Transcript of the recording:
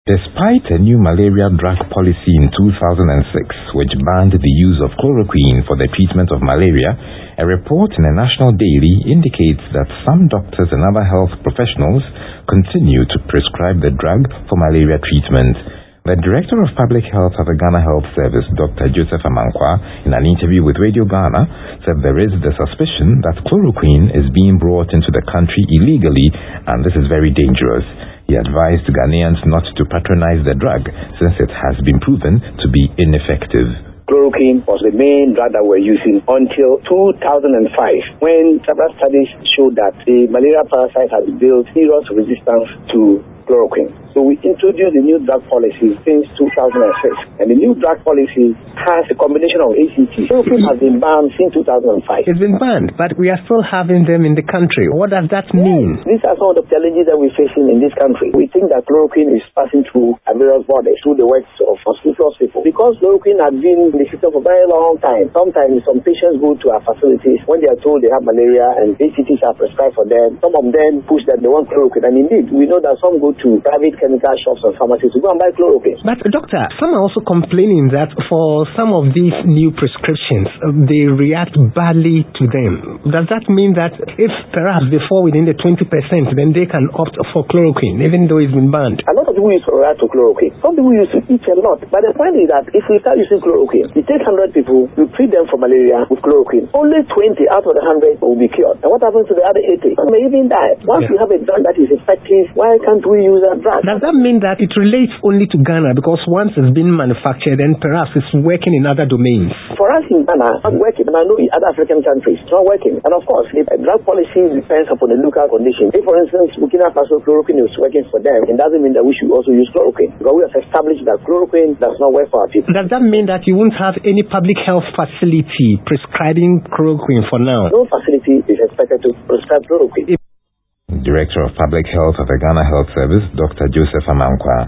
Despite a new malaria drug policy in 2006 which banned the use of chloroquine for the treatment of malaria, a report in a national daily indicates that some doctors and other health professionals continue to prescribe the drug for malaria treatment. The Director of Public Health at the Ghana Health Service, Dr. Joseph Amankwa, in an interview with Radio Ghana, said there is the suspicion that chloroquine is being brought into the country illegally, and this is very dangerous. He advised Ghanaians not to patronize the drug since it has been proven to be ineffective. Chloroquine was the main drug that we're using until 2005, when several studies showed that the malaria parasite has built serious resistance to chloroquine. So we introduced the new drug policy since 2006, and the new drug policy has a combination of ACT. Chloroquine has been banned since 2005. It's been banned, but we are still having them in the country. What does that mean? These are some of the challenges that we're facing in this country. We think that chloroquine is passing through various borders, through the works of hospitals people. Because chloroquine has been in the system for a very long time, sometimes some patients go to our facilities when they are told they have malaria and ACTs are prescribed for them. Some of them push that they want chloroquine, and indeed, we know that some go to private chemical shops and pharmacies to go and buy chloroquine. But doctor, some are also complaining that for some of these new prescriptions, they react badly to them. Does that mean that if perhaps they fall within the 20%, then they can opt for chloroquine, even though it's been banned? A lot of people use to react to chloroquine. Some people use to eat a lot. But the point is that if we start using chloroquine, you take 100 people, you treat them for malaria with chloroquine. Only 20 out of the 100 will be cured. And what happens to the other 80? Some may even die. Once we have a drug that is effective, why can't we use that drug? Does that mean that it relates only to Ghana because once it's been manufactured and perhaps it's working in other domains? For us in Ghana, it's working, and I know in other African countries, it's not working. And of course, the drug policy depends upon the local condition. If, for instance, Burkina Faso chloroquine is working for them, it doesn't mean that we should also use chloroquine, because we have established that chloroquine does not work for our people. Does that mean that you won't have any public health facility prescribing chloroquine for now? No facility is expected to prescribe chloroquine. Director of Public Health at the Ghana Health Service, Dr. Joseph Amankwa.